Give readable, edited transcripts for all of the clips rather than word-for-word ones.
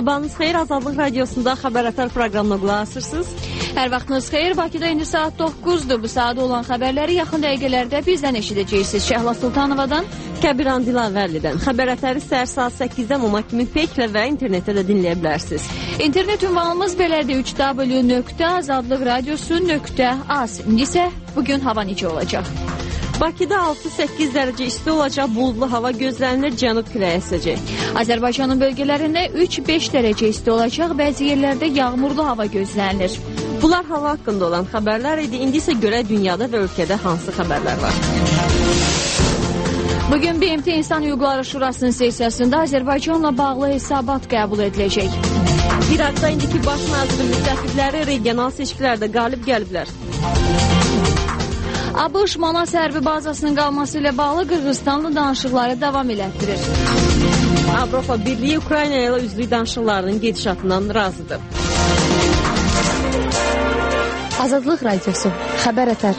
Sabahınız xeyir, Azadlıq Radiosunda Xəbər Ətər proqramına qulaq asırsınız. Hər vaxtınız xeyir, Bakıda indi saat 9'dur. Bu saat olan xəbərləri yaxın dəqiqələrdə bizdən eşidəcəksiniz. Şəhla Sultanovadan, Kəbiran Dilavərlidən. Xəbər Ətəri səhər saat 8-dən ona kimi Peklə və internetdə də dinləyə bilərsiniz. İnternet ünvanımız belədir, www.azadlıqradiosu.az. İndi isə bugün hava necə olacaq? Bakıda 6-8 dərəcə isti olacaq, buludlu hava gözlənilir, cənub küləyi əsəcək. Azərbaycanın bölgələrində 3-5 dərəcə isti olacaq, bəzi yerlərdə yağmurlu hava gözlənilir. Bunlar hava haqqında olan xəbərlər idi. İndi isə görək dünyada və ölkədə hansı xəbərlər var. Bugün BMT İnsan Hüquqları Şurasının sessiyasında Azərbaycanla bağlı hesabat qəbul ediləcək. İraqda indiki baş nazirin müttəfiqləri regional seçkilərdə qalib gəliblər. ABŞ Manas hərbi bazasının qalması ilə bağlı Qırğızstanla danışıqları davam elətdirir. Avropa Birliyi Ukrayna ilə üzvlük danışıqlarının gedişatından razıdır. Azadlıq Radiosu, Xəbər Ətər.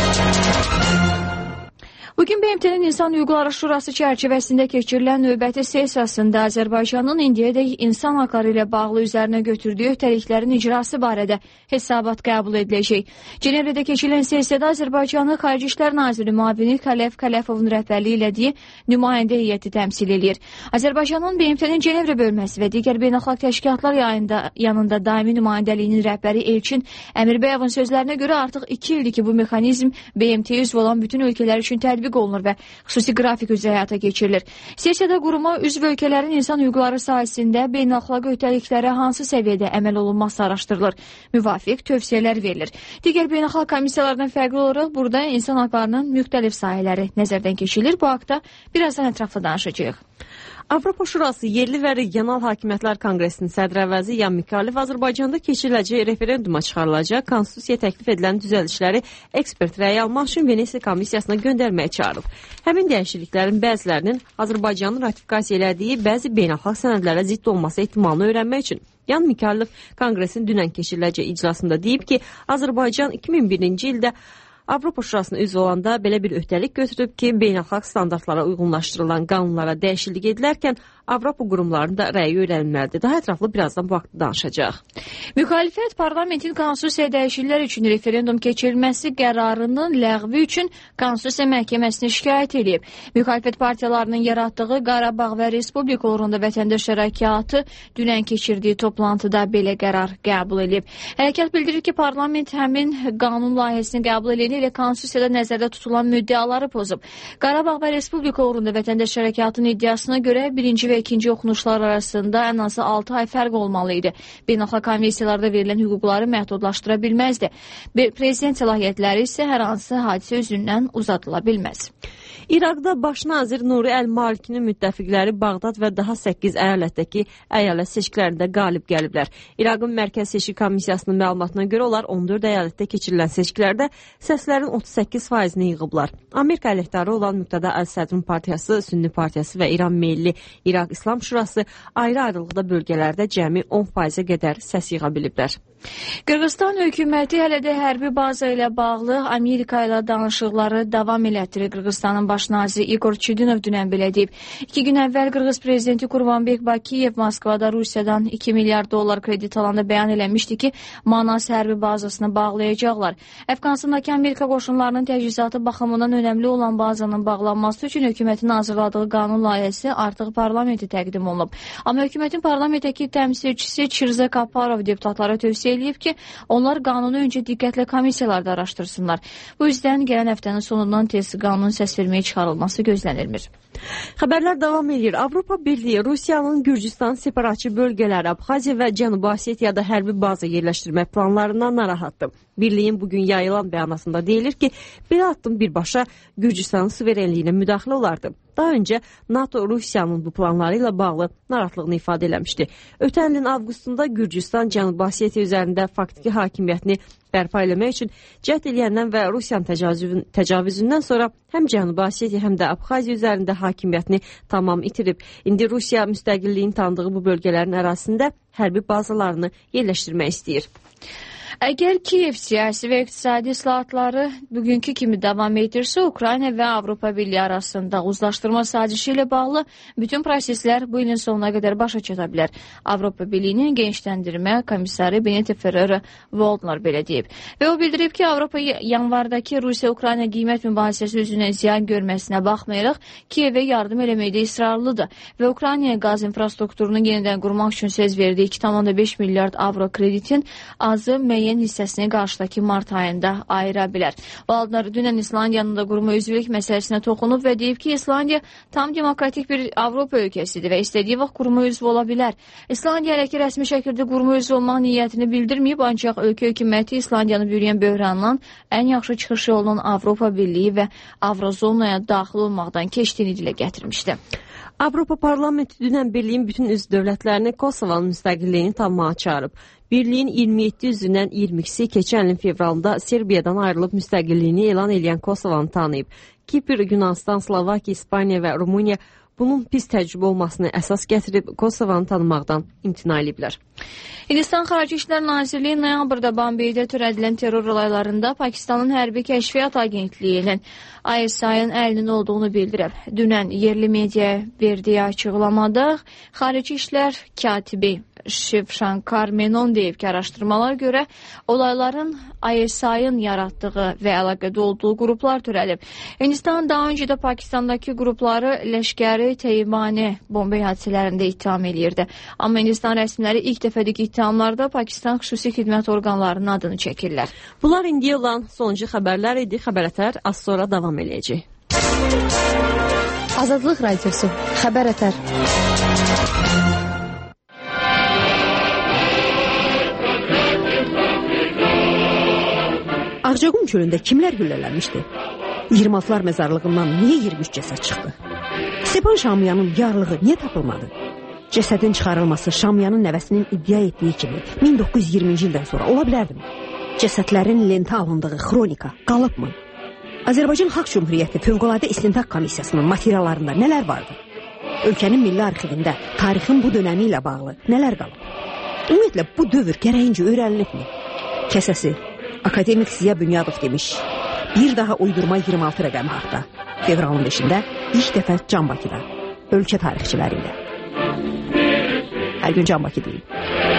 Bugün BMT-nin İnsan Hüquqları Şurası çərçivəsində keçirilən növbəti sessiyasında Azərbaycanın indiyədək insan haqları ilə bağlı üzərinə götürdüyü öhdəliklərin icrası barədə hesabat qəbul ediləcək. Cenevrədə keçirilən sessiyada Azərbaycanı Xarici İşlər Naziri müavini Kələf Kələfovun rəhbərliyi elədiyi nümayəndə heyəti təmsil edir. Azərbaycanın BMT-nin Cenevrə bölməsi və digər beynəlxalq təşkilatlar yanında daimi nümayəndəliyinin rəhbəri Elçin Əmirbəyovun sözlərinə görə artıq 2 ildir ki, bu mexanizm BMT-yə üzv olan bütün ölkələr üçün tətbiq olunur və xüsusi qrafik üzrə həyata keçirilir. Sessiyada quruma üzv ölkələrin insan hüquqları sahəsində beynəlxalq öhdəliklərə hansı səviyyədə əməl olunması araşdırılır. Müvafiq tövsiyələr verilir. Digər beynəlxalq komissiyalardan fərqli olaraq burada insan hüquqlarının müxtəlif sahələri nəzərdən keçirilir. Bu haqda birazdan ətraflı danışacağıq. Avropa Şurası Yerli və Regional Hakimiyyətlər Konqresinin sədr əvəzi Yan Mikalov Azərbaycanda keçiriləcək referenduma çıxarılacaq konstitusiyaya təklif edilən düzəlişləri ekspert rəyi almaq üçün Venesiya komissiyasına göndərməyə çağırıb. Həmin dəyişikliklərin bəzilərinin Azərbaycanın ratifikasiya elədiyi bəzi beynəlxalq sənədlərə zidd olması ehtimalını öyrənmək üçün Yan Mikalov Konqresin dünən keçiriləcək iclasında deyib ki, Azərbaycan 2001-ci ildə Avropa Şurasına üzv olanda belə bir öhdəlik götürüb ki, beynəlxalq standartlara uyğunlaşdırılan qanunlara dəyişiklik edilərkən Avropa qurumlarında rəyi öyrənilməlidir. Daha ətraflı birazdan bu haqda danışacaq. Müxalifət parlamentin konstitusiya dəyişikliklər üçün referendum keçirilməsi qərarının ləğvi üçün Konstitusiya Məhkəməsinə şikayət edib. Müxalifət partiyalarının yaratdığı Qarabağ və Respublika uğrunda vətəndaş hərəkatı dünən keçirdiyi toplantıda belə qərar qəbul edib. Hərəkat bildirir ki, parlament həmin qanun layihəsini qəbul edildi ilə konstitusiyada nəzərdə tutulan müddəaları pozub. Qarabağ və Respublika uğrunda vətəndaş hərəkatının iddiasına görə birinci və ikinci oxunuşlar arasında ən azı 6 ay fərq olmalı idi. Beynəlxalq konvensiyalarda verilən hüquqları məhdudlaşdıra bilməzdi. Prezident səlahiyyətləri isə hər hansı hadisə üzündən uzadıla bilməz. İraqda baş nazir Nuri Əl-Malikinin müttəfiqləri Bağdad və daha 8 əyalətdəki əyalət seçkilərində qalib gəliblər. İraqın Mərkəz Seçki Komissiyasının məlumatına görə onlar 14 əyalətdə keçirilən seçkilərdə səslərin 38%-ni yığıblar. Amerika əleyhdarı olan Müqtada Əl-Sədrin partiyası, Sünni partiyası və İran Milli İraq İslam Şurası ayrı-ayrılıqda bölgələrdə cəmi 10%-ə qədər səs yığa biliblər. Qırğızstan hökuməti hələ də hərbi baza ilə bağlı Amerika ilə danışıqları davam elətdirir. Qırğızstanın baş naziri Igor Chudinov dünən belə deyib. 2 gün əvvəl Qırğız prezidenti Qurbanbek Bakiyev Moskvada Rusiyadan 2 milyard dollar kredit alanda bəyan eləmişdi ki, Manas hərbi bazasını bağlayacaqlar. Əfqanistandakı Amerika qoşunlarının təchizatı baxımından önəmli olan bazanın bağlanması üçün hökumətin hazırladığı qanun layihəsi artıq parlamentə təqdim olunub. Amma hökumətin parlamentdəki təmsilçisi Çirzə Kaparov deputatlara tövsiyə eləyib ki, onlar qanunu öncə diqqətlə komissiyalarda araşdırsınlar. Bu yüzdən gələn həftənin sonundan tez qanunun səs verməyə çıxarılması gözlənilmir. Xəbərlər davam edir. Avropa Birliyi Rusiyanın Gürcüstan separatçı bölgələri Abxaziya və Cənubi Osetiyada hərbi baza yerləşdirmək planlarından narahatdır. Birliyin bugün yayılan bəyanatında deyilir ki, belə addım birbaşa Gürcüstanın suverenliyinə müdaxilə olardı. Daha öncə NATO Rusiyanın bu planları ilə bağlı narahatlığını ifadə eləmişdi. Ötən ilin avqustunda Gürcüstan Cənubi Osetiya üzərində faktiki hakimiyyətini bərpa eləmək üçün cəhd eləyəndən və Rusiyanın təcavüzündən sonra həm Cənubi Osetiya, həm də Abxaziya üzərində hakimiyyətini tamam itirib. İndi Rusiya müstəqilliyin tanıdığı bu bölgələrin ərazisində hərbi bazalarını yerləşdirmək istəyir. Əgər Kiyev siyasi və iqtisadi islahatları bugünkü kimi davam edirsə, Ukrayna və Avropa Birliyi arasında uzlaşdırma sazişi ilə bağlı bütün proseslər bu ilin sonuna qədər başa çata bilər. Avropa Birliyinin genişləndirmə komissarı Benito Ferrero-Waldner belə deyib. Və o bildirib ki, Avropa yanvardakı Rusiya-Ukrayna qiymət mübahisəsi üzrə ziyan görməsinə baxmayaraq, Kiyevə yardım eləməkdə israrlıdır və Ukraynaya qaz infrastrukturunu yenidən qurmaq üçün söz verdiyi 2,5 milyard avro kreditin azı müəyyən hissəsini qarşıdakı mart ayında ayıra bilər. Waldner dünən İslandiyanın da quruma üzvlük məsələsinə toxunub və deyib ki, İslandiya tam demokratik bir Avropa ölkəsidir və istədiyi vaxt quruma üzv ola bilər. İslandiya hələ ki rəsmi şəkildə quruma üzv olmaq niyyətini bildirməyib, ancaq ölkə hökuməti İslandiyanı bürüyən böhrandan ən yaxşı çıxış yolunun Avropa Birliyi və Avrozonaya daxil olmaqdan keçdiyini dilə gətirmişdi. Avropa Parlamenti dünən Birliyin bütün üzv dövlətlərini Kosovanın müstəqilliyini tanımağa çağırıb. Birliyin 27 üzvündən 22-si keçən ilin fevralında Serbiyadan ayrılıb müstəqilliyini elan edən Kosovanı tanıyıb. Kipr, Yunanistan, Slovakiya, İspaniya və Rumıniya bunun pis təcrübə olmasını əsas gətirib Kosovanı tanımaqdan imtina ediblər. Hindistan Xarici İşlər Nazirliyi noyabrda Bombeydə törədilən terror olaylarında Pakistanın Hərbi Kəşfiyyat Agentliyinin ISI-ın əlinin olduğunu bildirib. Dünən yerli media verdiyi açıqlamada Xarici İşlər katibi Shiv Shankar Menon deyib ki, araşdırmalar görə olayların ISI-ın yaratdığı və əlaqədə olduğu qruplar törədib. Hindistan daha öncə də Pakistandakı qrupları Ləşkəri Teymani Bombey hadisələrində ittiham eləyirdi. Amma Hindistan rəsmiləri ilk dəfədik ittihamlarda Pakistan xüsusi xidmət orqanlarının adını çəkirlər. Bunlar indiyə olan sonuncu xəbərlər idi. Xəbər az sonra davam eləyəcək. Azadlıq Radiosu, Xəbər Ətər. Ağcaqum çölündə kimlər güllələnmişdi? 26-lar məzarlığından niyə 23 cəsəd çıxdı? Stepan Şamyanın yarlığı niyə tapılmadı? Cəsədin çıxarılması Şamyanın nəvəsinin iddia etdiyi kimi 1920-ci ildən sonra ola bilərdimi? Cəsədlərin lentə alındığı xronika qalıbmı? Azərbaycan Xalq Cümhuriyyəti Fövqəladə İstintaq Komissiyasının materiallarında nələr vardı? Ölkənin milli arxivində tarixin bu dönəmi ilə bağlı nələr qalıb? Ümumiyyətlə bu dövr gərəyincə öyrənilibmi? Kəsəsi akademik Ziya Bünyadov demiş, bir daha uydurma 26 rəqəmi haqda. Fevralın 5-də ilk dəfə Can Bakıda, ölkə tarixçiləri ilə. Hər gün Can Bakı deyil.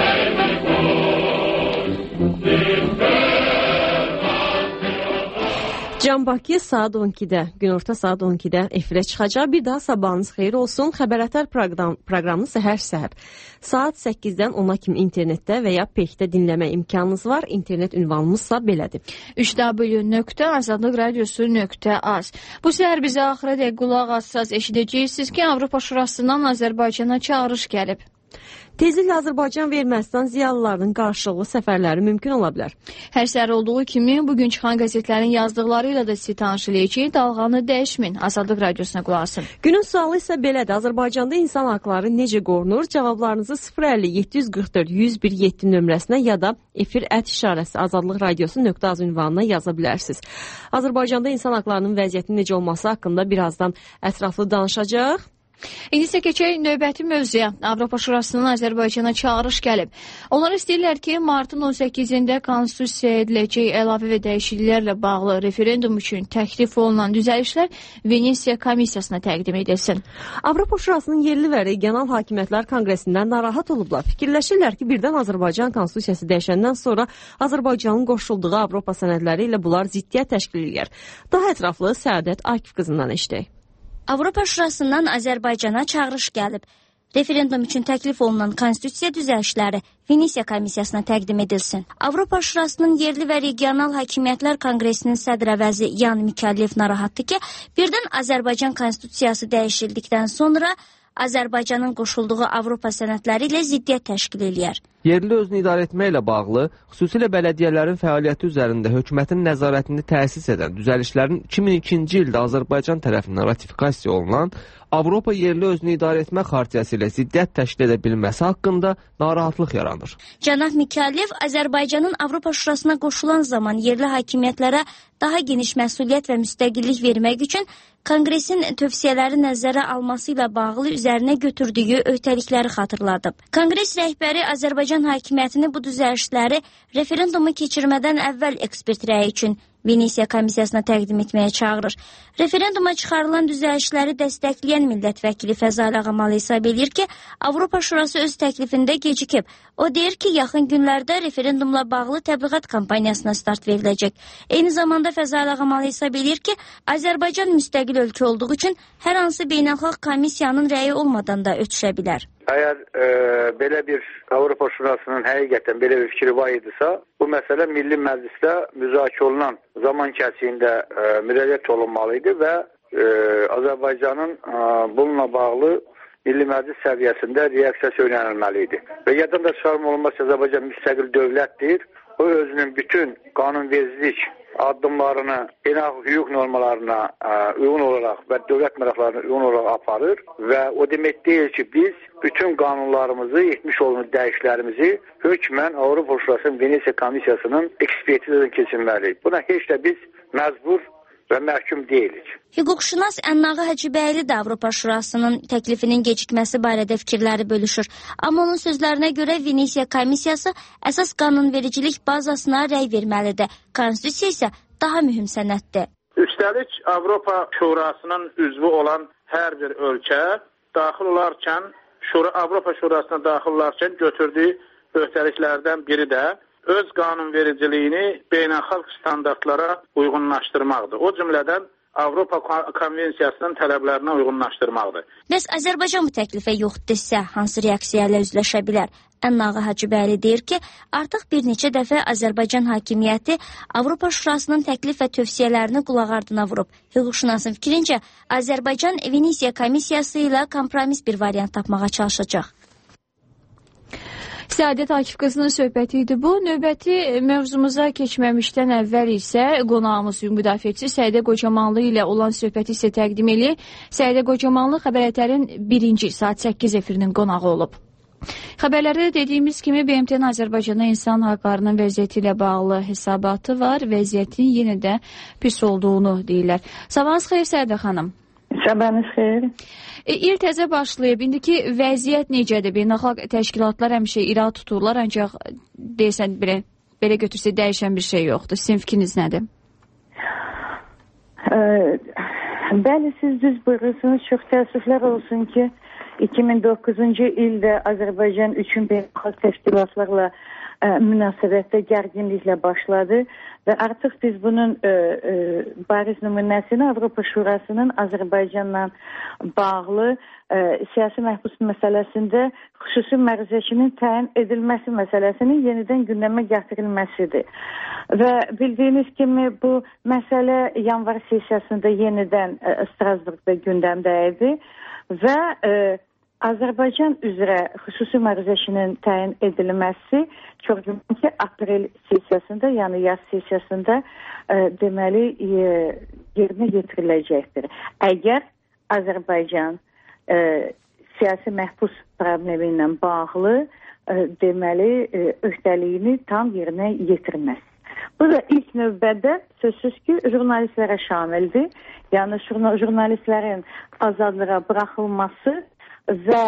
Can Bakı saat 12-də, günorta saat 12-də efirə çıxacaq. Bir daha sabahınız xeyir olsun. Xəbər Ətər proqramını səhər saat 8-dən 10-a kimi internetdə və ya peyxdə dinləmə imkanınız var. İnternet ünvanımızsa belədir. www.azadlıqradiosu.az. Bu səhər bizə axıradək qulaq assaz eşidəcəksiniz ki, Avropa Şurasından Azərbaycana çağırış gəlib. Tezliklə Azərbaycan və Ermənistan ziyalılarının qarşılıqlı səfərləri mümkün ola bilər. Hər səhər olduğu kimi bugün çıxan qəzetlərin yazdıqları ilə də sizi tanış eləyəcək. Dalğanı dəyişməyin. Azadlıq Radiosuna qulaq asın. Günün sualı isə belədir. Azərbaycanda insan haqları necə qorunur? Cavablarınızı 050-744-101-7 nömrəsinə ya da efir@işarəsi azadlıqradiosu.az ünvanına yaza bilərsiniz. Azərbaycanda insan haqlarının vəziyyətinin necə olması haqqında birazdan ətraflı danışacaq. İndi isə keçək növbəti mövzuya. Avropa Şurasının Azərbaycana çağırış gəlib. Onlar istəyirlər ki, martın 18-də konstitusiyaya ediləcək əlavə və dəyişikliklərlə bağlı referendum üçün təklif olunan düzəlişlər Venesiya komissiyasına təqdim edilsin. Avropa Şurasının yerli və regional hakimiyyətlər konqresindən narahat olublar. Fikirləşirlər ki, birdən Azərbaycan konstitusiyası dəyişəndən sonra Azərbaycanın qoşulduğu Avropa sənədləri ilə bunlar ziddiyyət təşkil edir. Daha ətraflı Səadət Akif qızından eşidək. Avropa Şurasından Azərbaycana çağırış gəlib. Referendum üçün təklif olunan konstitusiya düzəlişləri Venesiya komissiyasına təqdim edilsin. Avropa Şurasının yerli və regional hakimiyyətlər konqresinin sədr əvəzi Yan Mikalyev narahatdır ki, birdən Azərbaycan konstitusiyası dəyişildikdən sonra Azərbaycanın qoşulduğu Avropa sənədləri ilə ziddiyyət təşkil eləyər. Yerli özünü idarə etməklə bağlı, xüsusilə bələdiyyələrin fəaliyyəti üzərində hökumətin nəzarətini təsis edən düzəlişlərin 2002-ci ildə Azərbaycan tərəfindən ratifikasiya olunan Avropa yerli özünü idarə etmə xartiyası ilə ziddiyyət təşkil edə bilməsi haqqında narahatlıq yaranır. Cənab Mikalyev Azərbaycanın Avropa Şurasına qoşulan zaman yerli hakimiyyətlərə daha geniş məsuliyyət və müstəqillik vermək üçün Konqresin tövsiyələri nəzərə alması ilə bağlı üzərinə götürdüyü öhdəlikləri xatırladıb. Konqres rəhbəri Azərbaycan Azərbaycan hakimiyyətini bu düzəlişləri referendumu keçirmədən əvvəl ekspert rəyi üçün Venesiya komissiyasına təqdim etməyə çağırır. Referenduma çıxarılan düzəlişləri dəstəkləyən millət vəkili Fəzal Ağamalı hesab edir ki, Avropa Şurası öz təklifində gecikib. O deyir ki, yaxın günlərdə referendumla bağlı təbliğat kampaniyasına start veriləcək. Eyni zamanda Fəzal Ağamalı hesab edir ki, Azərbaycan müstəqil ölkə olduğu üçün hər hansı beynəlxalq komissiyanın rəyi olmadan da ötüşə bilər. Əgər belə bir Avropa Şurasının həqiqətən belə bir fikri var idisə, bu məsələ Milli Məclisdə müzakirə olunan zaman kəsiyində müraciət olunmalıydı və Azərbaycanın bununla bağlı Milli Məclis səviyyəsində reaksiyası öyrənilməliydi. Və yaddan da çıxarma olunmaz ki, Azərbaycan müstəqil dövlətdir. O özünün bütün qanunvericilik addımlarını beynəlxalq hüquq normalarına uyğun olaraq və dövlət mərəflərine uyğun olaraq aparır və o demək deyil ki, biz bütün qanunlarımızı, etmiş olduğumuz dəyişikliklərimizi hökmən Avropa Şurasının Venesiya komissiyasının ekspertizasından keçirməliyik. Buna heç də biz məcbur və məhkum deyilik. Hüquqşünas Ənnağı Hacıbəyli də Avropa Şurasının təklifinin gecikməsi barədə fikirləri bölüşür. Amma onun sözlərinə görə Venesiya komissiyası əsas qanunvericilik bazasına rəy verməlidir. Konstitusiya isə daha mühüm sənəddir. Üstəlik Avropa Şurasının üzvü olan hər bir ölkə daxil olarkən, Avropa Şurasına daxil olarkən götürdüyü öhdəliklərdən biri də öz qanunvericiliyini beynəlxalq standartlara uyğunlaşdırmaqdır. O cümlədən Avropa Konvensiyasının tələblərinə uyğunlaşdırmaqdır. Bəs Azərbaycan bu təklifə yox desə, hansı reaksiya ilə üzləşə bilər? Ənnağı Hacıbəyli deyir ki, artıq bir neçə dəfə Azərbaycan hakimiyyəti Avropa Şurasının təklif və tövsiyələrini qulaq ardına vurub. Hüquqşünasın fikrincə, Azərbaycan Venesiya komissiyası ilə kompromis bir variant tapmağa çalışacaq. Səadət Akif qızının söhbəti idi bu. Növbəti mövzumuza keçməmişdən əvvəl isə qonağımız müdafiəçi Səidə Qocamanlı ilə olan söhbəti isə təqdim eləyək. Səidə Qocamanlı Xəbər birinci saat 8 efirinin qonağı olub. Xəbərlərdə dediyimiz kimi BMT-nin Azərbaycana insan haqlarının vəziyyəti ilə bağlı hesabatı var. Vəziyyətin yenə də pis olduğunu deyirlər. Sabahınız xeyir Səidə xanım. Sabahınız xeyir. İl təzə başlayıb. İndiki vəziyyət necədir? Beynəlxalq təşkilatlar həmişə irad tuturlar, ancaq deyəsən belə götürsə dəyişən bir şey yoxdur. Sizin fikriniz nədir? Bəli, siz düz buyurursunuz. Çox təəssüflər olsun ki, 2009-cu ildə Azərbaycan üçün beynəlxalq təşkilatlarla münasibətdə gərginliklə başladı və artıq biz bunun bariz nümunəsini Avropa Şurasının Azərbaycanla bağlı siyasi məhbus məsələsində xüsusi məruzəçinin təyin edilməsi məsələsinin yenidən gündəmə gətirilməsidir. Və bildiyiniz kimi bu məsələ yanvar sessiyasında yenidən Strasburqda gündəmdə idi və Azərbaycan üzrə xüsusi məruzəçinin təyin edilməsi çox güman ki, aprel sessiyasında, yəni yaz sessiyasında deməli yerinə yetiriləcəkdir. Əgər Azərbaycan siyasi məhbus problemi ilə bağlı deməli öhdəliyini tam yerinə yetirməz. Bu da ilk növbədə sözsüz ki, jurnalistlərə şamildir. Yəni jurnalistlərin azadlığa buraxılması və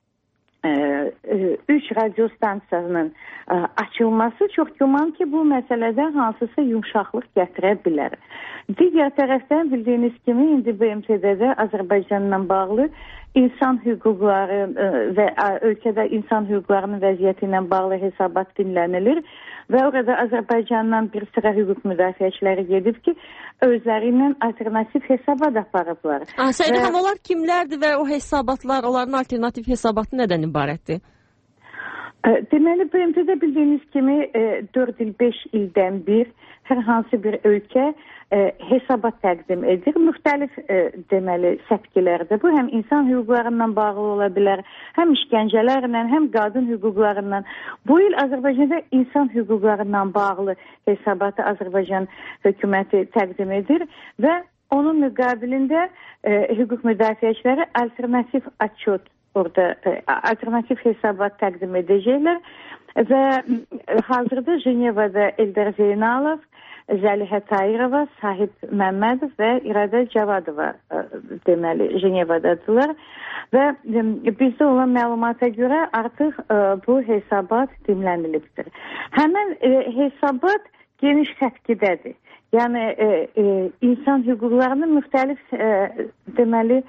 3 radio stansiyasının açılması çox güman ki, bu məsələdə hansısa yumşaqlıq gətirə bilər. Digər tərəfdən bildiyiniz kimi, indi BMT-də də Azərbaycanla bağlı insan hüquqları və ölkədə insan hüquqlarının vəziyyəti ilə bağlı hesabat dinlənilir və orada Azərbaycandan bir sıra hüquq müdafiəçiləri gedib ki, özlərindən alternativ hesabat aparıblar. Səidə xanım, onlar kimlərdir və o hesabatlar, onların alternativ hesabatı nədən ibarətdir? Deməli, BMT-də bildiyiniz kimi 4 il, 5 ildən bir hər hansı bir ölkə hesabat təqdim edir. Müxtəlif deməli səpkilərdə. Bu həm insan hüquqlarından bağlı ola bilər, həm işgəncələrlə, həm qadın hüquqlarından. Bu il Azərbaycanda insan hüquqlarından bağlı hesabatı Azərbaycan hökuməti təqdim edir və onun müqabilində hüquq müdafiəçiləri alternativ atçot, orada alternativ hesabat təqdim edəcəklər və hazırda Jenevada Eldar Zeynalov Zəlihə Tayirova, Sahib Məmmədov və İradə Cavadova deməli Jenevadadırlar və bizdə olan məlumata görə artıq bu hesabat dinlənilibdir. Həmin hesabat geniş səpkidədir. Yəni insan hüquqlarının müxtəlif deməli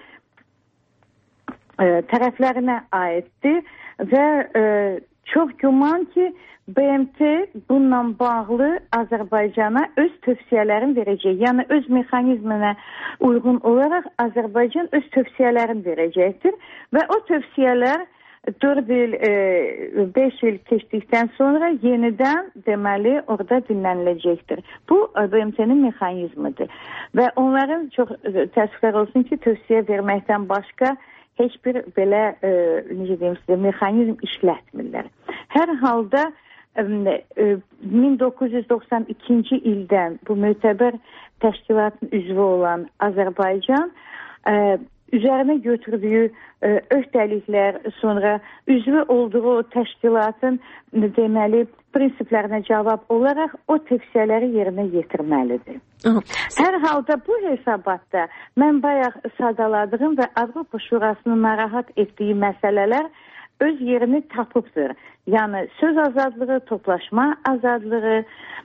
tərəflərinə aiddir və çox güman ki BMT bununla bağlı Azərbaycana öz tövsiyələrini verəcək. Yəni öz mexanizminə uyğun olaraq Azərbaycan öz tövsiyələrini verəcəkdir və o tövsiyələr 4 il, 5 il keçdikdən sonra yenidən deməli orada dinləniləcəkdir. Bu BMT-nin mexanizmidir və onların çox təəssüflər olsun ki, tövsiyə verməkdən başqa heç bir belə necə deyim sizə, mexanizm işlətmirlər. Hər halda 1992-ci ildən bu mötəbər təşkilatın üzvü olan Azərbaycan üzərinə götürdüyü öhdəliklər, sonra üzvü olduğu təşkilatın deməli prinsiplərinə cavab olaraq o tövsiyələri yerinə yetirməlidir. Hər halda bu hesabatda mən bayaq sadaladığım və Avropa Şurasının narahat etdiyi məsələlər öz yerini tapıbdır. Yəni söz azadlığı, toplaşma azadlığı,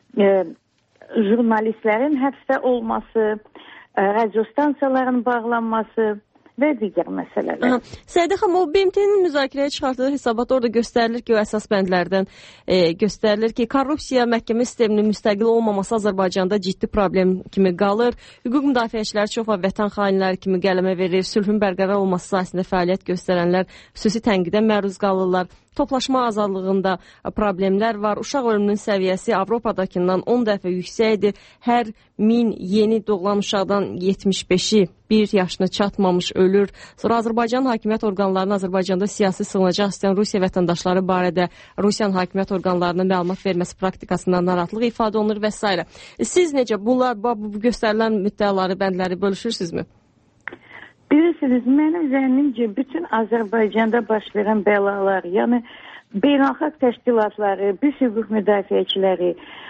jurnalistlərin həbsdə olması, radiostansiyaların bağlanması və digər məsələlər. Səidə xanım, o BMT-nin müzakirəyə çıxartdığı hesabat orada göstərilir ki, o əsas bəndlərdən göstərilir ki, korrupsiya məhkəmə sisteminin müstəqil olmaması Azərbaycanda ciddi problem kimi qalır. Hüquq müdafiəçiləri çox və vətən xainləri kimi qələmə verir. Sülhün bərqərar olması sahəsində fəaliyyət göstərənlər xüsusi tənqidə məruz qalırlar. Toplaşma azadlığında problemlər var. Uşaq ölümünün səviyyəsi Avropadakından 10 dəfə yüksəkdir. Hər 1000 yeni doğulan uşaqdan 75-i 1 yaşına çatmamış ölür. Sonra Azərbaycan hakimiyyət orqanlarının Azərbaycanda siyasi sığınacaq istəyən Rusiya vətəndaşları barədə Rusiyanın hakimiyyət orqanlarına məlumat verməsi praktikasından narahatlıq ifadə olunur və s. Siz necə bunlar, bu göstərilən müddəaları, bəndləri bölüşürsünüzmü? Bilirsiniz, mənim zənnimcə bütün Azərbaycanda baş verən bəlalar, yəni beynəlxalq təşkilatları, biz hüquq müdafiəçiləri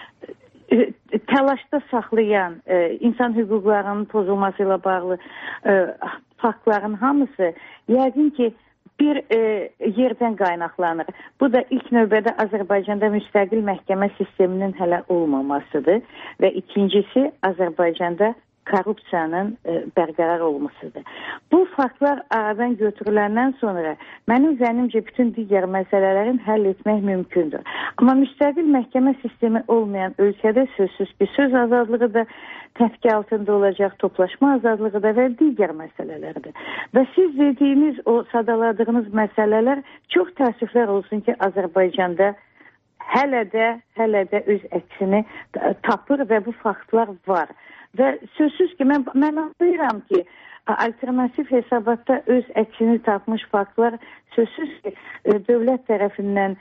təlaşda saxlayan insan hüquqlarının pozulması ilə bağlı faktların hamısı yəqin ki bir yerdən qaynaqlanır. Bu da ilk növbədə Azərbaycanda müstəqil məhkəmə sisteminin hələ olmamasıdır və ikincisi Azərbaycanda korrupsiyanın bərqərar olmasıdır. Bu faktlar aradan götürüləndən sonra mənim zənnimcə bütün digər məsələlərin həll etmək mümkündür. Amma müstəqil məhkəmə sistemi olmayan ölkədə sözsüz ki, söz azadlığı da təfkə altında olacaq, toplaşma azadlığı da və digər məsələlərdir. Və siz dediyiniz, o sadaladığınız məsələlər çox təəssüflər olsun ki, Azərbaycanda hələ də öz əksini tapır və bu faktlar var. Və sözsüz ki, mən anlayıram ki, alternativ hesabatda öz əksini tapmış faktlar sözsüz ki, dövlət tərəfindən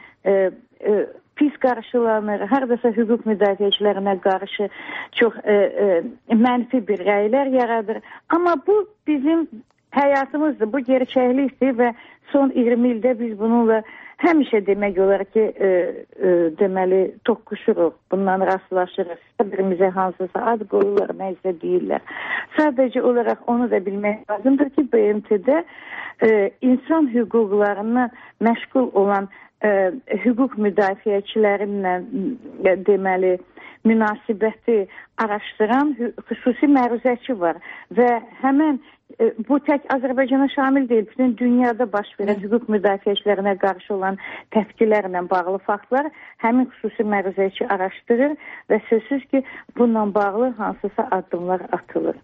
pis qarşılanır, hər dəfə hüquq müdafiəçilərinə qarşı çox mənfi bir rəylər yaradır. Amma bu bizim həyatımızdır, bu gerçəklikdir və son 20 ildə biz bununla həmişə demək olar ki, deməli, toqquşuruq, bundan rastlaşırıq. Birimizə hansısa ad qoyurlar, nəyisə deyirlər. Sadəcə olaraq onu da bilmək lazımdır ki, BMT-də insan hüquqlarına məşğul olan hüquq müdafiəçilərinlə deməli, münasibəti araşdıran xüsusi məruzəçi var və həmən bu tək Azərbaycana şamil deyil, bütün dünyada baş verən hüquq müdafiəçilərinə qarşı olan təfkilərlə bağlı faktlar həmin xüsusi məruzəçi araşdırır və sözsüz ki, bununla bağlı hansısa addımlar atılır.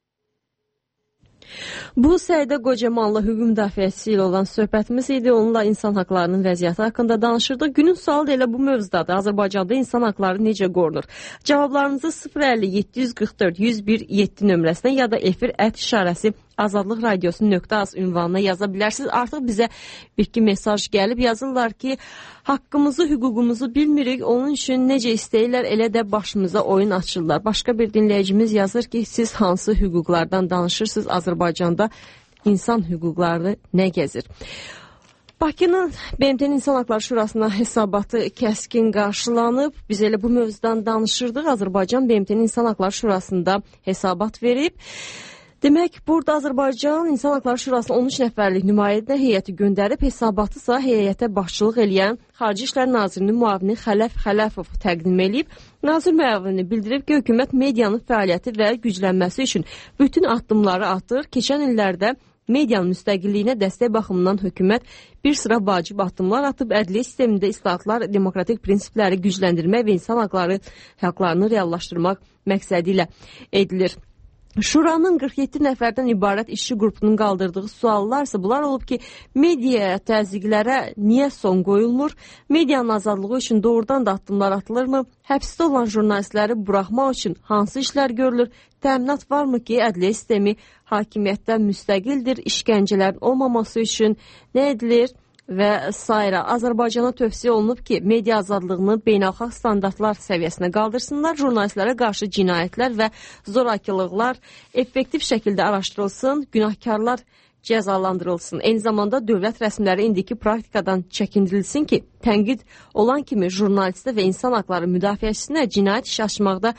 Bu Səidə Qocamanlı hüquq müdafiəçisi ilə olan söhbətimiz idi. Onunla insan haqlarının vəziyyəti haqqında danışırdıq. Günün sualı da elə bu mövzudadır. Azərbaycanda insan haqları necə qorunur? Cavablarınızı 050-744-101-7 nömrəsinə ya da efir@ Azadlıq Radiosu.az ünvanına yaza bilərsiniz. Artıq bizə bir-iki mesaj gəlib yazırlar ki, haqqımızı, hüququmuzu bilmirik. Onun üçün necə istəyirlər, elə də başımıza oyun açırlar. Başqa bir dinləyicimiz yazır ki, siz hansı hüquqlardan danışırsınız? Azərbaycanda insan hüquqları nə gəzir? Bakının BMT-nin İnsan Haqları Şurasına hesabatı kəskin qarşılanıb. Biz elə bu mövzudan danışırdıq. Azərbaycan BMT-nin İnsan Haqları Şurasında hesabat verib. Demək, burada Azərbaycan İnsan Haqları Şurasına 13 nəfərlik nümayəndə heyəti göndərib, hesabatı heyətə başçılıq eləyən Xarici İşlər Nazirinin müavini Xələf Xələfov təqdim edib. Nazir müavini bildirib ki, hökumət medianın fəaliyyəti və güclənməsi üçün bütün addımları atır. Keçən illərdə medianın müstəqilliyinə dəstək baxımından hökumət bir sıra vacib addımlar atıb, ədliyyə sistemində islahatlar, demokratik prinsipləri gücləndirmək və insan haqlarını reallaşdırmaq məqsədi ilə edilir. Şuranın 47 nəfərdən ibarət işçi qrupunun qaldırdığı suallar isə bunlar olub ki, media təzyiqlərə niyə son qoyulmur? Medianın azadlığı üçün doğrudan da addımlar atılırmı? Həbsdə olan jurnalistləri buraxmaq üçün hansı işlər görülür? Təminat varmı ki, ədliyyə sistemi hakimiyyətdən müstəqildir, işgəncələrin olmaması üçün nə edilir? Və sairə. Azərbaycana tövsiyə olunub ki, media azadlığını beynəlxalq standartlar səviyyəsinə qaldırsınlar, jurnalistlərə qarşı cinayətlər və zorakılıqlar effektiv şəkildə araşdırılsın, günahkarlar cəzalandırılsın. Eyni zamanda dövlət rəsmiləri indiki praktikadan çəkindirilsin ki, tənqid olan kimi jurnalistə və insan haqları müdafiəçisinə cinayət işi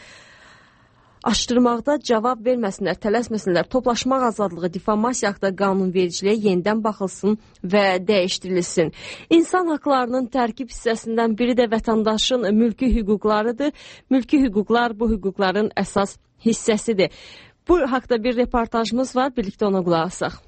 açdırmaqda cavab verməsinlər, tələsməsinlər, toplaşmaq azadlığı, difamasiya haqqında qanunvericiliyə yenidən baxılsın və dəyişdirilsin. İnsan haqlarının tərkib hissəsindən biri də vətəndaşın mülki hüquqlarıdır. Mülki hüquqlar bu hüquqların əsas hissəsidir. Bu haqda bir reportajımız var, birlikdə ona qulaq asaq.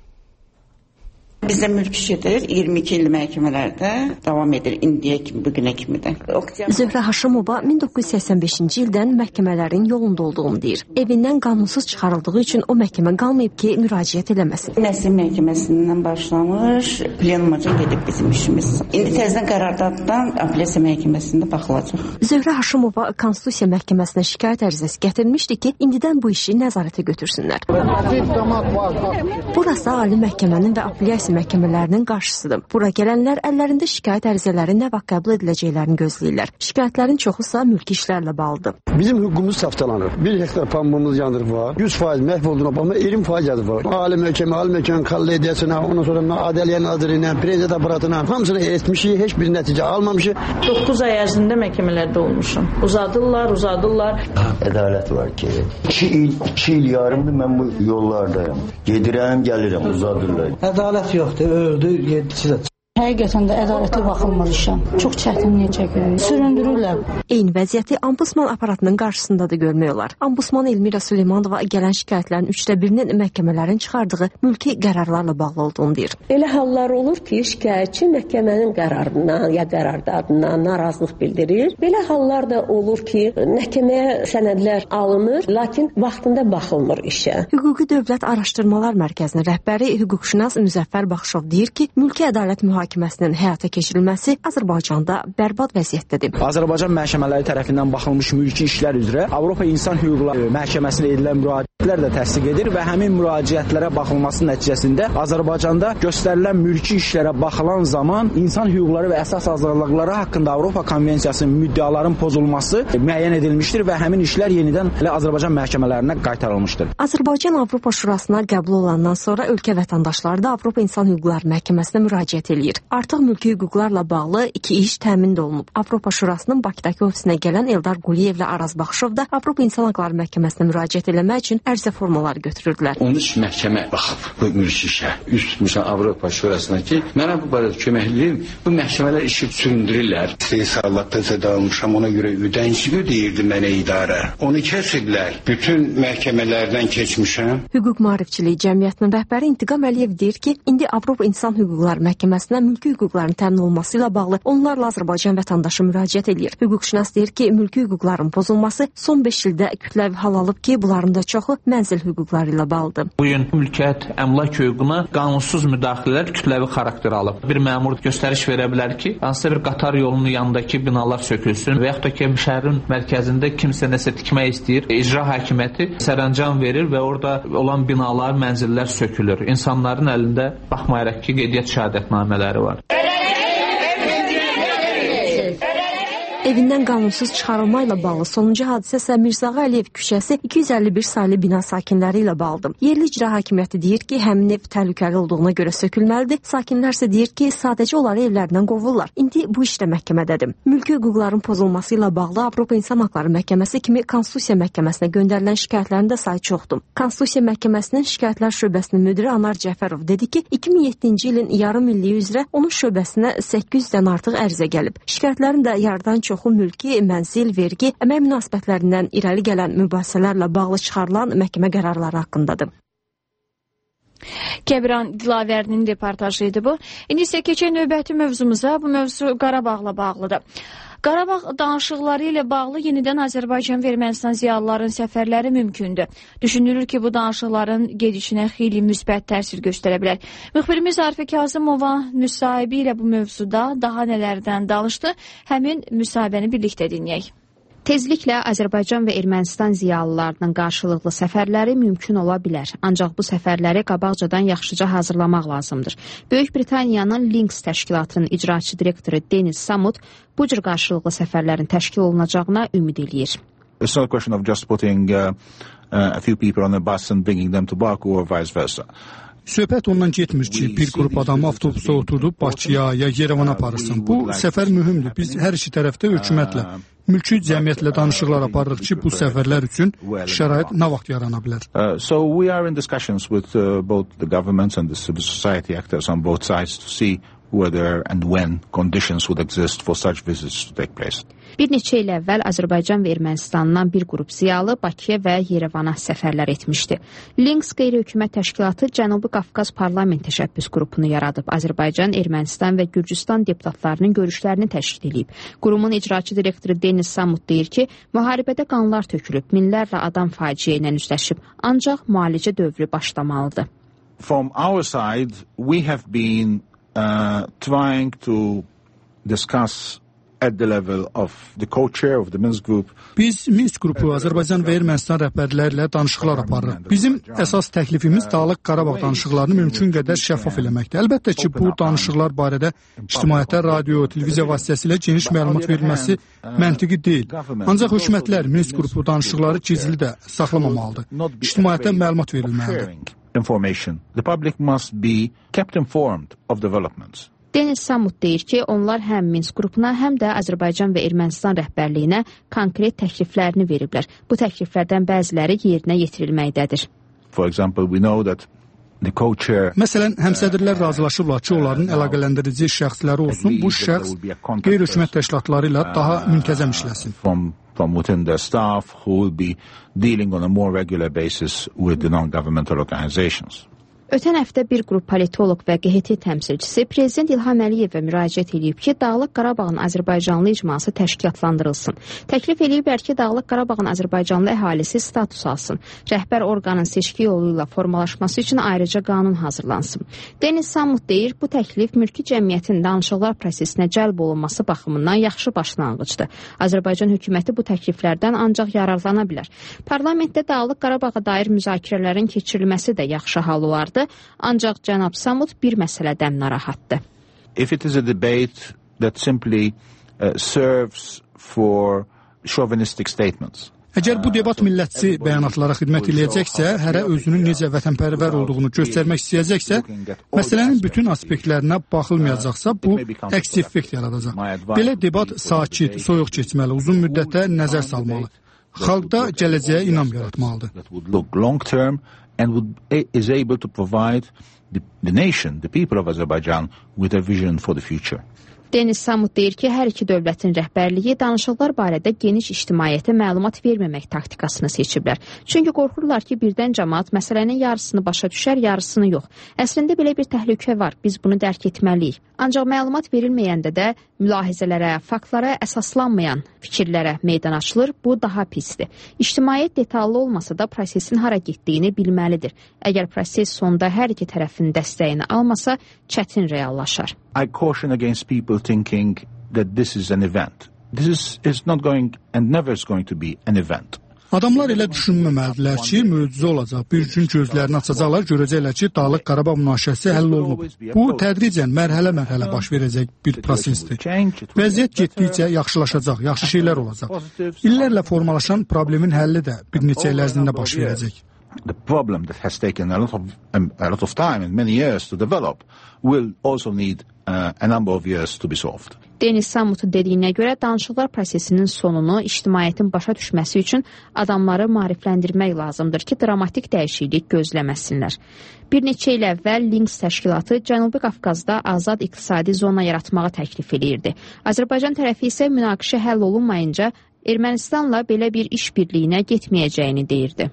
Bizdə mülk işidir, 22 il məhkəmələrdə davam edir, indiyə kimi, bugünə kimi də. Zöhrə Haşimova 1985-ci ildən məhkəmələrin yolunda olduğunu deyir. Evindən qanunsuz çıxarıldığı üçün o məhkəmə qalmayıb ki, müraciət eləməsin. Nəsil məhkəməsindən başlamış, plenumaca gedib bizim işimiz. İndi təzədən qərardatdan apellyasiya məhkəməsində baxılacaq. Zöhrə Haşimova Konstitusiya məhkəməsinə şikayət ərizəsi gətirmişdi ki, indidən bu işi nəzarətə götürsünlər. Burası Ali Məhkəmənin və apellyasiya məhkəmələrinin qarşısıdır. Bura gələnlər əllərində şikayət ərizələri nə vaxt qəbul ediləcəklərini gözləyirlər. Şikayətlərin çoxusa mülki işlərlə bağlıdır. Bizim hüququmuz saftalanır. 1 hektar pambığımız yandır var. 100% məhv olduğuna baxma, 20% yazı var. Ali məhkəmə kollegiyasına, ondan sonra Ədliyyə Nazirinə, prezident aparatına hamısını etmişik, heç bir nəticə almamışıq. 9 ay ərzində məhkəmələrdə olmuşam. Uzadırlar. Ədalət var ki, 2 il yarımdır mən bu yollardayım. Gedirəm, gəlirəm, uzadırlar. Ədalət yoxdur, öldü, yedisi də. Həqiqətən də ədalətli baxılmır işə. Çox çətinlik çəkilir. Süründürürlər. Eyni vəziyyəti Ombudsman aparatının qarşısında da görmək olar. Ombudsman Elmira Süleymanova gələn şikayətlərin 1/3-nin məhkəmələrin çıxardığı mülki qərarlarla bağlı olduğunu deyir. Elə hallar olur ki, şikayətçi məhkəmənin qərarından ya qərardadından narazılıq bildirir. Belə hallar da olur ki, məhkəməyə sənədlər alınır, lakin vaxtında baxılmır işə. Hüquqi Dövlət Araşdırmalar Mərkəzinin rəhbəri hüquqşünas Müzəffər Baxışov deyir ki, mülki ədalət mühakiməsinin həyata keçirilməsi Azərbaycanda bərbad vəziyyətdədir. Azərbaycan məhkəmələri tərəfindən baxılmış mülki işlər üzrə Avropa İnsan Hüquqları Məhkəməsinə edilən müraciətlər də təsdiq edir və həmin müraciətlərə baxılması nəticəsində Azərbaycanda göstərilən mülki işlərə baxılan zaman insan hüquqları və əsas azadlıqları haqqında Avropa Konvensiyasının müddəaların pozulması müəyyən edilmişdir və həmin işlər yenidən Azərbaycan məhkəmələrinə qaytarılmışdır. Azərbaycan Avropa Şurasına qəbul olandan sonra ölkə vətəndaşları da Avropa İnsan Hüquqları Məhkəməsinə müraciət edir. Artıq mülki hüquqlarla bağlı 2 iş təmin olunub. Avropa Şurasının Bakıdakı ofisinə gələn Eldar Quliyevlə Araz Baxışov da Avropa İnsan Haqları Məhkəməsinə müraciət etmək üçün ərizə formaları götürürdülər. 13 məhkəmə baxıb bu mülki işə. Üst Avropa Şurasına ki, mənə bu barədə köməkliyim. Bu məhkəmələr işi süründürürlər. Hesabatda da almışam, ona görə ödənci ödəyirdi mənə idarə. Onu kəsiblər. Bütün məhkəmələrdən keçmişəm. Hüquq Maarifçiliyi Cəmiyyətinin rəhbəri İntiqam Əliyev deyir ki, indi Avropa İnsan Hüquqları Məhkəməsinə mülki hüquqların təmin olması ilə bağlı onlarla Azərbaycan vətəndaşı müraciət edir. Hüquqşünas deyir ki, mülki hüquqların pozulması son 5 ildə kütləvi hal alıb ki, bunların da çoxu mənzil hüquqları ilə bağlıdır. Bu gün mülkiyyət, əmlak hüququna qanunsuz müdaxilələr kütləvi xarakter alıb. Bir məmur göstəriş verə bilər ki, hansısa bir qatar yolunun yanındakı binalar sökülsün və yaxud da ki, şəhərin mərkəzində kimsə nəsə tikmək istəyir. İcra hakimiyyəti sərəncam verir və orada olan binalar, mənzillər sökülür. İnsanların əlində baxmayaraq ki, qeydiyyat şəhadətnamələri var. Evindən qanunsuz çıxarılma ilə bağlı sonuncu hadisə isə Mirzağa Əliyev küçəsi 251 saylı bina sakinləri ilə bağlıdır. Yerli icra hakimiyyəti deyir ki, həmin ev təhlükəli olduğuna görə sökülməlidir. Sakinlər isə deyir ki, sadəcə onları evlərindən qovurlar. İndi bu işdə məhkəmədədir. Mülki hüquqların pozulması ilə bağlı Avropa İnsan Haqları Məhkəməsi kimi Konstitusiya Məhkəməsinə göndərilən şikayətlərin də sayı çoxdur. Konstitusiya Məhkəməsinin şikayətlər şöbəsinin müdiri Anar Cəfərov dedi ki, 2007-ci ilin yarım illiyi üzrə onun şöbəsinə 800-dən artıq ərizə gəlib. Şikayətlərin də yarıdan çoxu mülki, mənzil, vergi, əmək münasibətlərindən irəli gələn mübahisələrlə bağlı çıxarılan məhkəmə qərarları haqqındadır. Kəbran Dilavərinin reportajı idi bu. İndi isə keçən növbəti mövzumuza, bu mövzu Qarabağla bağlıdır. Qarabağ danışıqları ilə bağlı yenidən Azərbaycan və Ermənistan ziyalıların səfərləri mümkündür. Düşünülür ki, bu danışıqların gedişinə xeyli müsbət təsir göstərə bilər. Müxbirimiz Arifə Kazımova müsahibi ilə bu mövzuda daha nələrdən danışdı? Həmin müsahibəni birlikdə dinləyək. Tezliklə Azərbaycan və Ermənistan ziyalılarının qarşılıqlı səfərləri mümkün ola bilər. Ancaq bu səfərləri qabaqcadan yaxşıca hazırlamaq lazımdır. Böyük Britaniyanın Links təşkilatının icraçı direktoru Denis Samut bu cür qarşılıqlı səfərlərin təşkil olunacağına ümid eləyir. It's not a question of just putting a few people on a bus and bringing them to Baku or vice versa. Söhbət ondan getmir ki, bir qrup adamı avtobusa oturdub Bakıya ya Yerevana aparırsın. Bu səfər mühümdür. Biz hər iki tərəfdə hökumətlə, mülki cəmiyyətlə danışıqlar aparırıq ki, bu səfərlər üçün şərait nə vaxt yarana bilər. So we are in discussions with both the governments and the civil society actors on both sides to see whether and when conditions would exist for such visits to take place. Bir neçə il əvvəl Azərbaycan və Ermənistandan bir qrup ziyalı Bakıya və Yerevana səfərlər etmişdi. Links qeyri-hökumət təşkilatı Cənubi Qafqaz Parlament Təşəbbüs qrupunu yaradıb. Azərbaycan, Ermənistan və Gürcüstan deputatlarının görüşlərini təşkil edib. Qurumun icraçı direktoru Denis Samut deyir ki, müharibədə qanlar tökülüb, minlərlə adam faciə ilə üzləşib. Ancaq müalicə dövrü başlamalıdır. From our side, we have been trying to discuss at the level of the co-chair of the Minsk group. Biz Minsk qrupu Azərbaycan və Ermənistan rəhbərləri ilə danışıqlar aparırıq. Bizim əsas təklifimiz Dağlıq Qarabağ danışıqlarını mümkün qədər şəffaf eləməkdir. Əlbəttə ki, bu danışıqlar barədə ictimaiyyətə radio, televiziya vasitəsilə geniş məlumat verilməsi məntiqi deyil. Ancaq hökumətlər Minsk qrupu danışıqları gizli də saxlamamalıdır. İctimaiyyətə məlumat verilməlidir. The public must be kept informed of developments. Denis Samut deyir ki, onlar həm Minsk qrupuna, həm də Azərbaycan və Ermənistan rəhbərliyinə konkret təkliflərini veriblər. Bu təkliflərdən bəziləri yerinə yetirilməkdədir. For example, we know that the co-chair Məsələn, həmsədrlər razılaşıblar ki, onların əlaqələndirici şəxsləri olsun, bu şəxs qeyri-hökumət təşkilatları ilə daha müntəzəm işləsin. From within their staff who will be dealing on a more regular basis with the non-governmental organizations. Ötən həftə bir qrup politoloq və QHT təmsilçisi Prezident İlham Əliyevə müraciət edib ki, Dağlıq Qarabağın Azərbaycanlı icması təşkilatlandırılsın. Təklif ediblər ki, Dağlıq Qarabağın Azərbaycanlı əhalisi status alsın. Rəhbər orqanın seçki yolu ilə formalaşması üçün ayrıca qanun hazırlansın. Denis Samut deyir, bu təklif mülki cəmiyyətin danışıqlar prosesinə cəlb olunması baxımından yaxşı başlanğıcdır. Azərbaycan hökuməti bu təkliflərdən ancaq yararlana bilər. Parlamentdə Dağlıq Qarabağa dair müzakirələrin keçirilməsi də yaxşı hal olardı. Ancaq cənab Samut bir məsələdən narahatdır. If it is a debate that simply serves for chauvinistic statements. Əgər bu debat millətçi bəyanatlara xidmət eləyəcəksə, hərə özünün necə vətənpərvər olduğunu göstərmək istəyəcəksə, məsələnin bütün aspektlərinə baxılmayacaqsa, bu əks effekt yaradacaq. Belə debat sakit, soyuq keçməli, uzun müddətə nəzər salmalı. Xalqda gələcəyə inam yaratmalıdır. And is able to provide the nation, the people of Azerbaijan, with a vision for the future. Denis Samut deyir ki, hər iki dövlətin rəhbərliyi danışıqlar barədə geniş ictimaiyyətə məlumat verməmək taktikasını seçiblər. Çünki qorxurlar ki, birdən cəmaət məsələnin yarısını başa düşər, yarısını yox. Əslində belə bir təhlükə var, biz bunu dərk etməliyik. Ancaq məlumat verilməyəndə də mülahizələrə, faktlara əsaslanmayan fikirlərə meydan açılır, bu daha pisdir. İctimaiyyət detallı olmasa da prosesin hara getdiyini bilməlidir. Əgər proses sonda hər iki tərəfin dəstəyini almasa, çətin reallaşar. I caution against people thinking that this is an event. This is not going and never is going to be an event. Adamlar elə düşünməməlidirlər ki, möcüzə olacaq. Bir gün gözlərini açacaqlar, görəcəklər ki, Dağlıq Qarabağ münaqişəsi həll olunub. Bu tədricən mərhələ-mərhələ baş verəcək bir prosesdir. Vəziyyət getdikcə yaxşılaşacaq, yaxşı şeylər olacaq. İllərlə formalaşan problemin həlli də bir neçə il ərzində baş verəcək. The problem that has taken a lot of time and many years to develop will also need a number of years to be solved. Denis Samut'un dediyinə görə danışıqlar prosesinin sonunu ictimaiyyətin başa düşməsi üçün adamları maarifləndirmək lazımdır ki, dramatik dəyişiklik gözləməsinlər. Bir neçə il əvvəl Links təşkilatı Cənubi Qafqazda azad iqtisadi zona yaratmağı təklif edirdi. Azərbaycan tərəfi isə münaqişə həll olunmayınca Ermənistanla belə bir iş birliyinə getməyəcəyini deyirdi.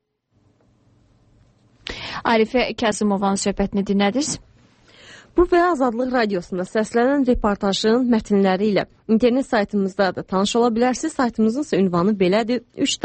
Arifə Kazımovanın söhbətini dinlədiniz. Bu və Azadlıq Radiosunda səslənən reportajın mətnləri ilə internet saytımızda da tanış ola bilərsiniz. Saytımızın ünvanı belədir: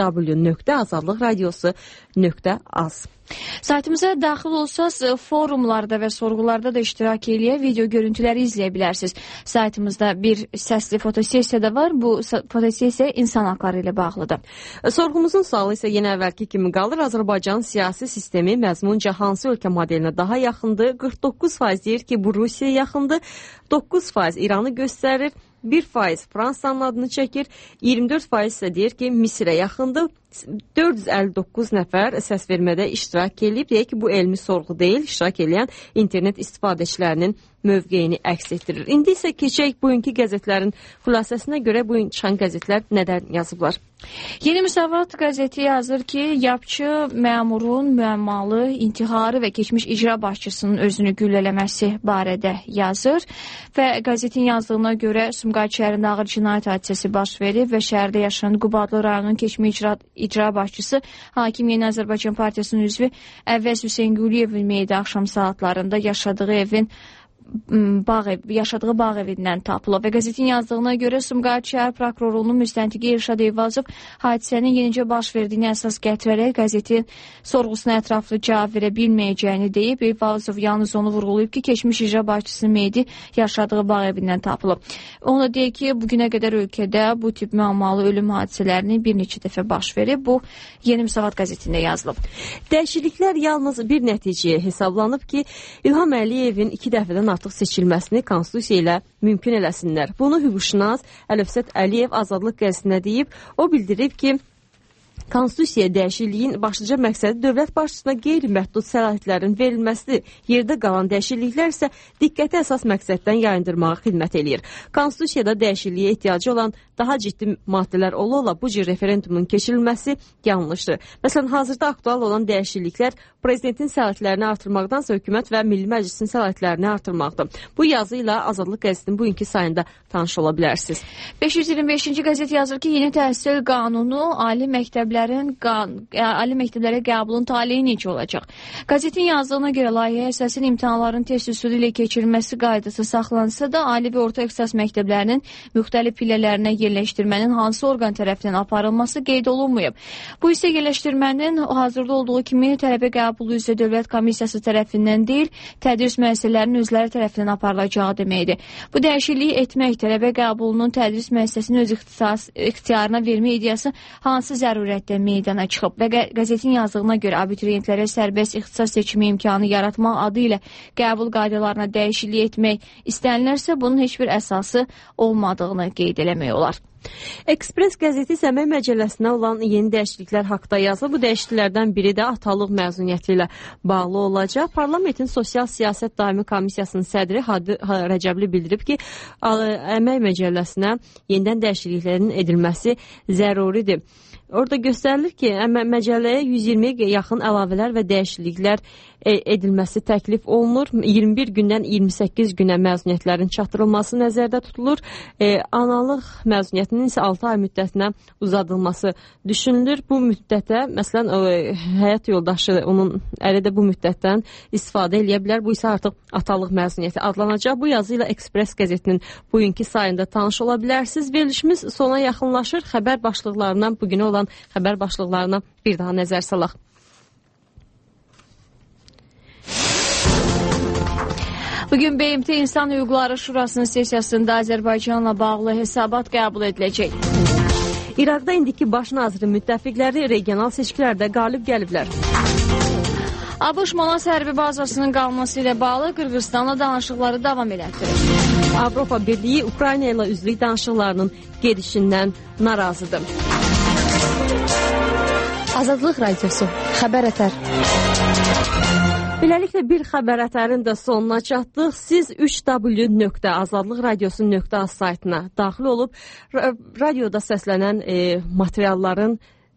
www.azadlıqradiosu.az. Saytımıza daxil olsaz, forumlarda və sorğularda da iştirak eləyə, video görüntüləri izləyə bilərsiniz. Saytımızda bir səsli fotosessiya da var. Bu fotosessiya insan haqları ilə bağlıdır. Sorğumuzun sualı isə yenə əvvəlki kimi qalır. Azərbaycanın siyasi sistemi məzmunca hansı ölkə modelinə daha yaxındır? 49% deyir ki, bu Rusiyaya yaxındır. 9% İranı göstərir. 1% Fransanın adını çəkir. 24% isə deyir ki, Misirə yaxındır. 459 nəfər səs vermədə iştirak edib. Deyək ki, bu elmi sorğu deyil, iştirak edən internet istifadəçilərinin mövqeyini əks etdirir. İndi isə keçək bugünkü qəzetlərin xülasəsinə görə bugün çıxan qəzetlər nədən yazıblar? Yeni Müsavat qəzeti yazır ki, yapçı məmurun müəmmalı intiharı və keçmiş icra başçısının özünü güllələməsi barədə yazır və qəzetin yazdığına görə Sumqayıt şəhərində ağır cinayət hadisəsi baş verib və şəhərdə yaşayan Qubadlı rayonunun keçmiş icra başçısı Hakim Yeni Azərbaycan Partiyasının üzvü Əvvəz Hüseyn Quliyevin meyidi axşam saatlarında yaşadığı bağ evindən tapılıb və qəzetin yazdığına görə Sumqayıt şəhər prokurorunun müstəntiqi İrşad Eyvazov hadisənin yenicə baş verdiyini əsas gətirərək qəzetin sorğusuna ətraflı cavab verə bilməyəcəyini deyib. Eyvazov yalnız onu vurğulayıb ki, keçmiş icra başçısının meyidi yaşadığı bağ evindən tapılıb. Onu deyək ki, bugünə qədər ölkədə bu tip müəmmalı ölüm hadisələrini bir neçə dəfə baş verib. Bu Yeni Müsavat qəzetində yazılıb. Dəyişikliklər yalnız bir nəticəyə hesablanıb ki, İlham Əliyevin 2 dəfədən artıq seçilməsini konstitusiya ilə mümkün eləsinlər. Bunu hüquqşünas Əlövsət Əliyev Azadlıq qəzetinə deyib. O bildirib ki, konstitusiya dəyişikliyin başlıca məqsədi dövlət başçısına qeyri-məhdud səlahiyyətlərin verilməsidir. Yerdə qalan dəyişikliklər isə diqqəti əsas məqsəddən yayındırmağa xidmət eləyir. Konstitusiyada dəyişikliyə ehtiyacı olan daha ciddi maddələr ola-ola bu cür referendumun keçirilməsi yanlışdır. Məsələn, hazırda aktual olan dəyişikliklər prezidentin səlahiyyətlərini artırmaqdansa hökumət və Milli Məclisin səlahiyyətlərini artırmaqdır. Bu yazı ilə Azadlıq qəzetinin bugünkü sayında tanış ola bilərsiniz. 525-ci qəzet yazır ki, yeni təhsil qanunu ali məktəblərə qəbulun taleyi necə olacaq? Qəzetin yazdığına görə layihəyə əsasən imtahanların test üsulu ilə keçirilməsi qaydası saxlansa da, ali və orta ixtisas məktəblərinin müxtəlif pillələrinə yerləşdirmənin hansı orqan tərəfindən aparılması qeyd olunmayıb. Bu isə yerləşdirmənin hazırda olduğu kimi tələbə qəbulu üzrə dövlət komissiyası tərəfindən deyil, tədris müəssisələrinin özləri tərəfindən aparılacağı deməkdir. Bu dəyişikliyi etmək tələbə qəbulunun tədris müəssisəsinin öz ixtiyarına vermə ideyası hansı zərurətdə meydana çıxıb və qəzetin yazdığına görə abituriyentlərə sərbəst ixtisas seçimi imkanı yaratmaq adı ilə qəbul qaydalarına dəyişiklik etmək istənilirsə, bunun heç bir əsası olmadığını qeyd eləmək olar. Ekspres qəzeti isə Əmək Məcəlləsinə olan yeni dəyişikliklər haqqında yazılıb. Bu dəyişikliklərdən biri də atalıq məzuniyyəti ilə bağlı olacaq. Parlamentin Sosial Siyasət Daimi Komissiyasının sədri Hadi Rəcəbli bildirib ki, Əmək Məcəlləsinə yenidən dəyişikliklərin edilməsi zəruridir. Orada göstərilir ki, məcəlləyə 120-yə yaxın əlavələr və dəyişikliklər edilməsi təklif olunur. 21 gündən 28 günə məzuniyyətlərin çatdırılması nəzərdə tutulur. Analıq məzuniyyətinin isə 6 ay müddətinə uzadılması düşünülür. Bu müddətə, məsələn, həyat yoldaşı, onun əri də bu müddətdən istifadə edə bilər. Bu isə artıq atalıq məzuniyyəti adlanacaq. Bu yazı ilə Ekspres qəzetinin bugünkü sayında tanış ola bilərsiniz. Verilişimiz sona yaxınlaşır. Xəbər başlıqlarından bugünə olan xəbər başlıqlarına bir daha nəzər salaq. Bugün BMT İnsan Hüquqları Şurasının sessiyasında Azərbaycanla bağlı hesabat qəbul ediləcək. İraqda indiki baş naziri müttəfiqləri regional seçkilərdə qalib gəliblər. ABŞ Manas hərbi bazasının qalması ilə bağlı Qırğızstanla danışıqları davam elətdirir. Avropa Birliyi Ukrayna ilə üzvlük danışıqlarının gedişindən narazıdır. Azadlıq Radiosu, xəbər ətər. Beləliklə bir xəbər ətərin də sonuna çatdıq. Siz 3w.azadlıqradiosu.az saytına daxil olub radioda səslənən materialların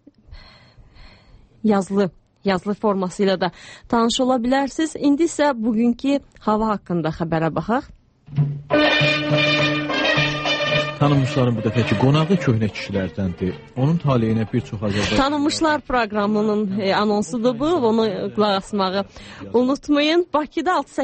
yazılı forması ilə də tanış ola bilərsiniz. İndi isə bugünkü hava haqqında xəbərə baxaq. Tanınmışların bu dəfəki qonağı köhnə kişilərdəndir. Onun taleyinə bir çox Azərbaycan... Tanınmışlar proqramının anonsudur bu. Onu qulaq asmağı unutmayın. Bakıda 6